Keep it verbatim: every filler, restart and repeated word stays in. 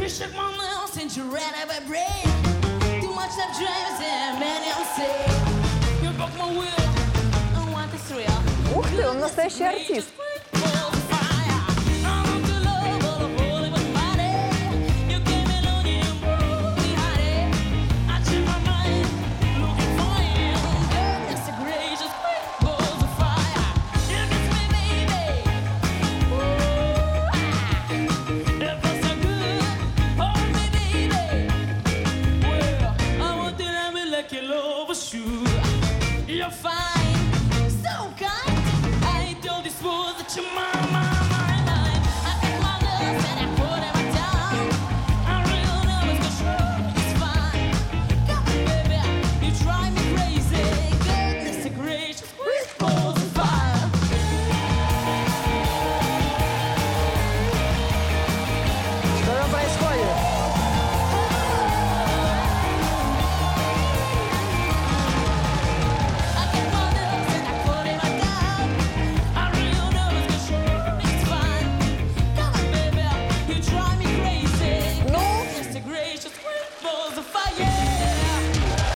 You shook my nails and you ran out of bread. Too much of dreams and many I'm sick. You broke my will. I want the thrill. Ух ты, он настоящий артист.